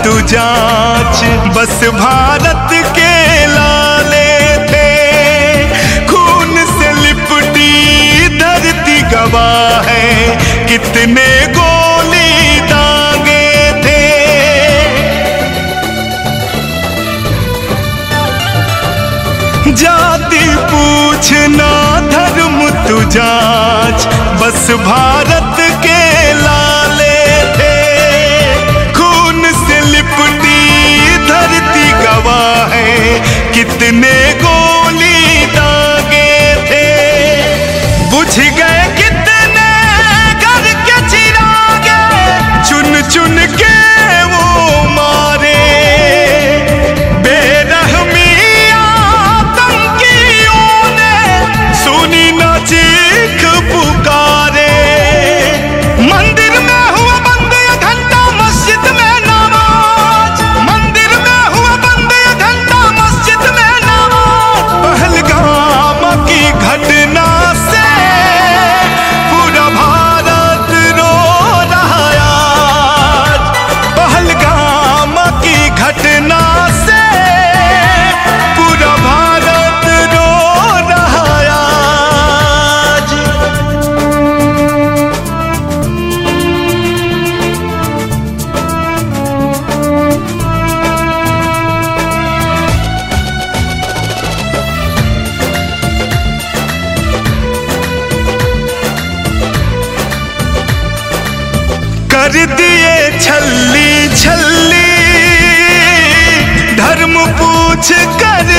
तू जांच, बस भारत के लाले थे। खून से लिपटी धरती गवाह है, कितने गोली दागे थे। जाति पूछना धर्म तू जांच, बस भारत के लाले थे। खून से लिपटी धरती गवाह है, कितने गोली दागे थे। बुझ गए कितने घर के चिरागे, चुन चुन के वो मारे। बेरहमी आतंकियों ने सुनी न चीख पुकारे। मंदिर में हुआ बंद ये घंटा, मस्जिद में नमाज। मंदिर में हुआ बंद ये घंटा, मस्जिद में नमाज। पहलगाम की घटना से पूरा भारत रो रहा आज। पहलगाम की घटना से पूरा भारत रो रहा आज। कर दिए छल्ली छल्ली, धर्म पूछ कर